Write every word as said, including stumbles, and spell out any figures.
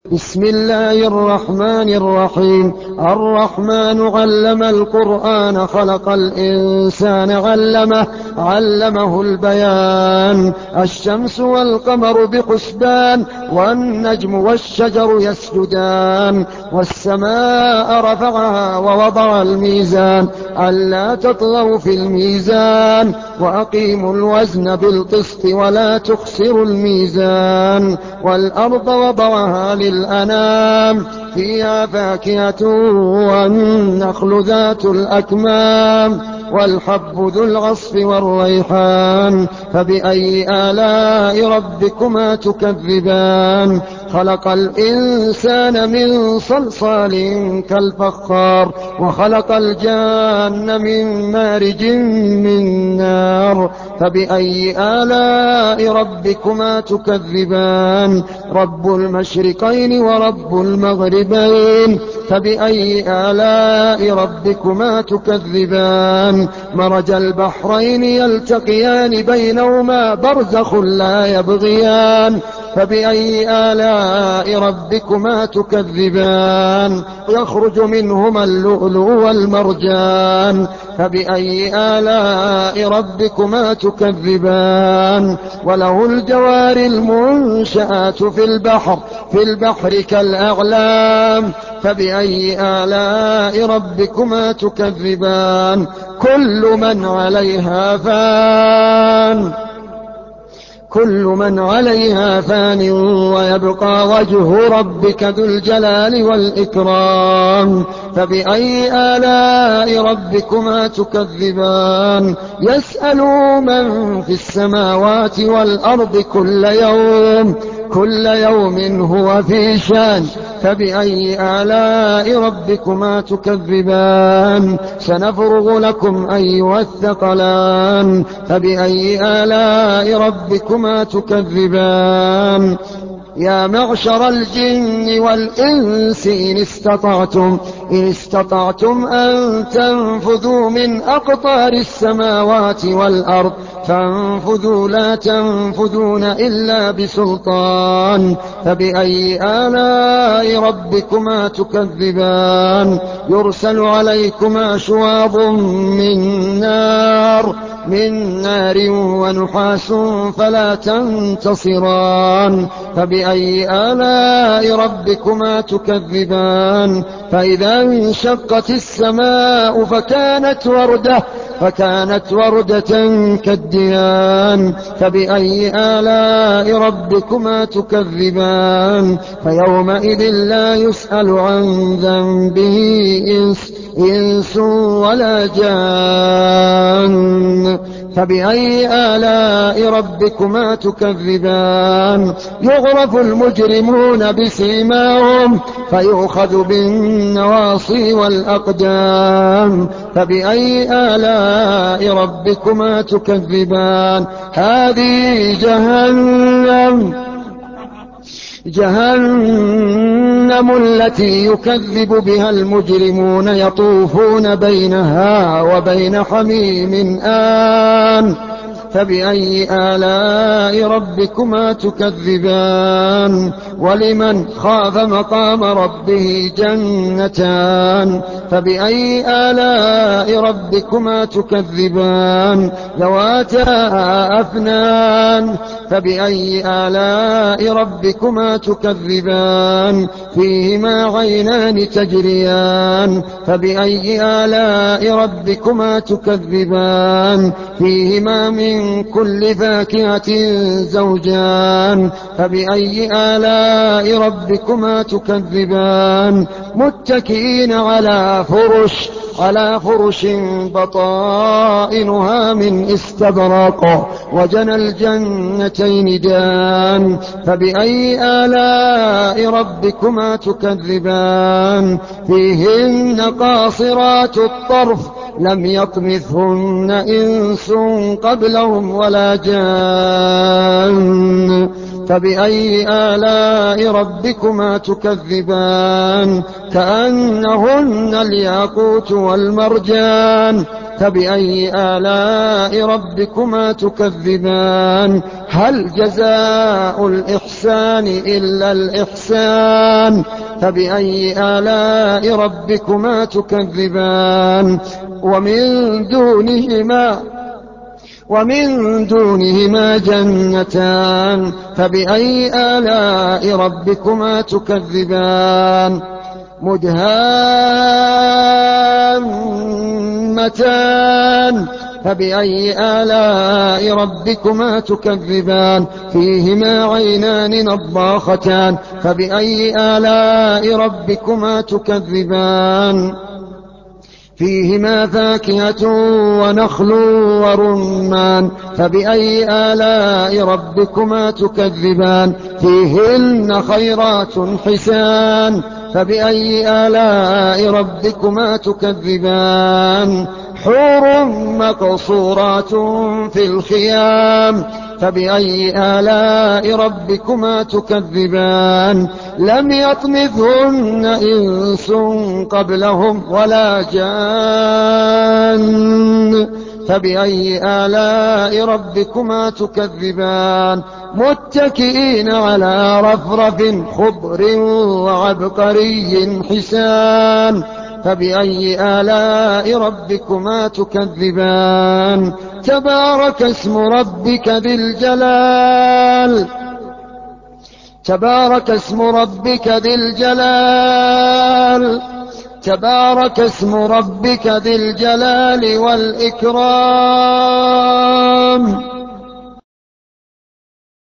بسم الله الرحمن الرحيم. الرحمن علم القرآن خلق الإنسان علمه علمه البيان. الشمس والقمر بحسبان والنجم والشجر يسجدان والسماء رفعها ووضع الميزان ألا تطغوا في الميزان وأقيموا الوزن بالقسط ولا تخسروا الميزان. والأرض وضعها للأنام فيها فاكهة والنخل ذات الأكمام والحب ذو العصف والريحان. فبأي آلاء ربكما تكذبان؟ خلق الإنسان من صلصال كالفخار وخلق الجان من مارج من نار. فبأي آلاء ربكما تكذبان؟ رب المشرقين ورب المغربين. فبأي آلاء ربكما تكذبان؟ مرج البحرين يلتقيان بينهما برزخ لا يبغيان. فبأي آلاء ربكما تكذبان؟ يخرج منهما اللؤلؤ والمرجان. فبأي آلاء ربكما تكذبان؟ وله الجوار المنشآت في البحر في البحر كالأعلام. فبأي آلاء ربكما تكذبان؟ كل من عليها فان كل من عليها فان ويبقى وجه ربك ذو الجلال والإكرام. فبأي آلاء ربكما تكذبان؟ يسأل من في السماوات والأرض كل يوم كل يوم هو في شان. فبأي آلاء ربكما تكذبان؟ سنفرغ لكم أيها الثقلان. فبأي آلاء ربكما تكذبان؟ يا معشر الجن والإنس إن استطعتم إن استطعتم أن تنفذوا من أقطار السماوات والأرض فانفذوا لا تنفذون إلا بسلطان. فبأي آلاء ربكما تكذبان؟ يرسل عليكما شواظ من نار من نار ونحاس فلا تنتصران. فبأي آلاء ربكما تكذبان؟ فإذا انشقت السماء فكانت وردة فكانت وردة كالديان. فبأي آلاء ربكما تكذبان؟ فيومئذ لا يسأل عن ذنبه إنس, إنس ولا جان. فبأي آلاء ربكما تكذبان؟ يغرف المجرمون بسيماهم فيؤخذ بالنواصي والأقدام. فبأي آلاء ربكما تكذبان؟ هذه جهنم جهنم التي يكذب بها المجرمون يطوفون بينها وبين حميم آن. فبأي آلاء ربكما تكذبان؟ ولمن خاف مقام ربه جنتان. فبأي آلاء ربكما تكذبان؟ ذواتا أفنان. فبأي آلاء ربكما تكذبان؟ فيهما عينان تجريان. فبأي آلاء ربكما تكذبان؟ فيهما من من كل فاكهة زوجان. فبأي آلاء ربكما تكذبان؟ متكئين على فرش على فرش بطائنها من استبرق وجنى الجنتين دان. فبأي آلاء ربكما تكذبان؟ فيهن قاصرات الطرف لم يطمثهن إنس قبلهم ولا جان. فبأي آلاء ربكما تكذبان؟ كأنهن الياقوت والمرجان. فبأي آلاء ربكما تكذبان هل جزاء الإحسان إلا الإحسان فبأي آلاء ربكما تكذبان ومن دونهما ومن دونهما جنتان فبأي آلاء ربكما تكذبان مدهامتان فبأي آلاء ربكما تكذبان فيهما عينان نضاختان فبأي آلاء ربكما تكذبان فيهما فاكهة ونخل ورمان فبأي آلاء ربكما تكذبان فيهن خيرات حسان فبأي آلاء ربكما تكذبان حور مقصورات في الخيام فبأي آلاء ربكما تكذبان لم يطمثهن إنس قبلهم ولا جان فبأي آلاء ربكما تكذبان متكئين على رفرف خضر وعبقري حسان فبأي آلاء ربكما تكذبان تبارك اسم ربك ذي الجلال تبارك اسم ربك ذي الجلال تبارك اسم ربك ذي الجلال والإكرام